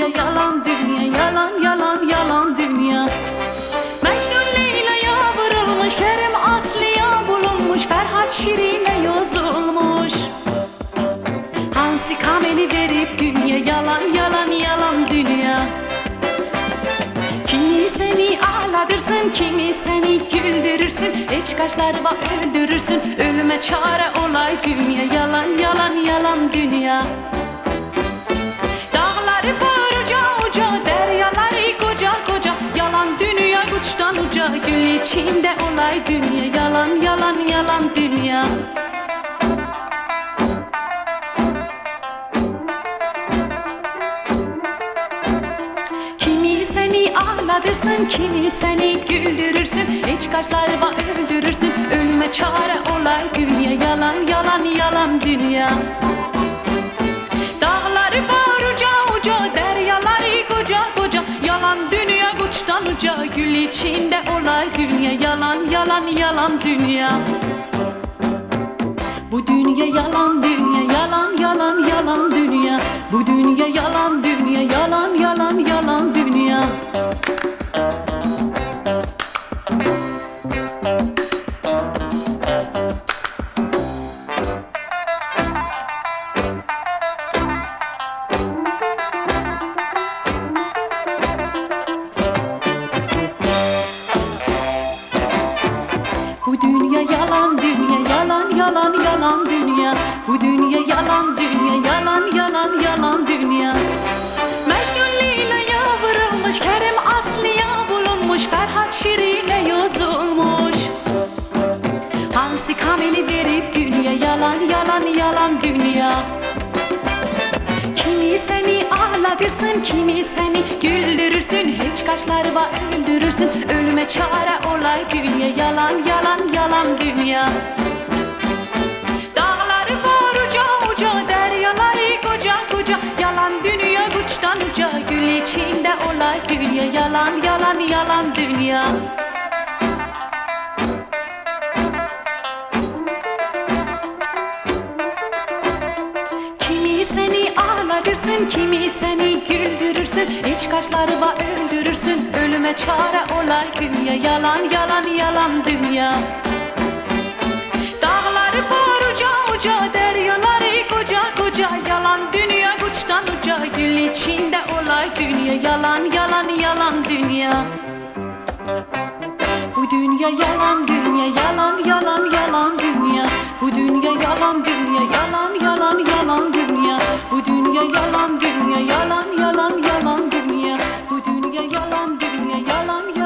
yalan dünya, yalan yalan yalan dünya. Mecnun Leyla'ya vurulmuş, Kerem Aslı'ya bulunmuş, Ferhat Şirin'e yazılmış. Hansi kameni verip dünya, yalan yalan yalan dünya. Kimi seni ağlatırsın, kimi seni güldürürsün, hiç kaşlarla öldürürsün, ölüme çare olay dünya, yalan yalan yalan dünya. Dağları koruca uca, deryaları koca koca, yalan dünya uçtan uca, gül içinde olay dünya, yalan yalan yalan dünya. Ağlatırsın, kimi seni güldürürsün, hiç kaşlarla öldürürsün, ölüme çare olay dünya, yalan yalan yalan dünya. Dağları koruca uca, deryaları koca koca, yalan dünya uçtan uca, gül içinde olay dünya, yalan yalan yalan dünya. Bu dünya yalan dünya, yalan yalan yalan dünya. Bu dünya yalan dünya, yalan yalan yalan dünya. Bu dünya yalan dünya, yalan yalan yalan dünya. Bu dünya yalan dünya, yalan yalan yalan dünya. Mecnun Leyla'ya vurulmuş, Kerem Aslı'ya bulunmuş, Ferhat Şirin'e yazılmış. Hansi kameni verip dünya, yalan yalan yalan dünya. Kimi seni ağlatırsın, kimi seni güldürürsün, hiç kaşlarla öldürürsün, ölüme çare olay dünya, yalan yalan yalan dünya. Dağları koruca uca, deryaları koca koca, yalan dünya uçtan uca, gül içinde olay dünya, yalan yalan yalan dünya. Kimi seni güldürürsün, hiç kaşlarla öldürürsün, ölüme çare olay dünya, yalan yalan yalan dünya. Dağları koruca uca, deryaları koca koca, yalan dünya uçtan uca, gül içinde olay dünya, yalan yalan yalan dünya. Bu dünya yalan dünya, yalan yalan yalan dünya. Bu dünya yalan dünya, yalan yalan yalan dünya. Bu dünya yalan dünya, yalan yalan yalan dünya. Bu dünya yalan dünya, yalan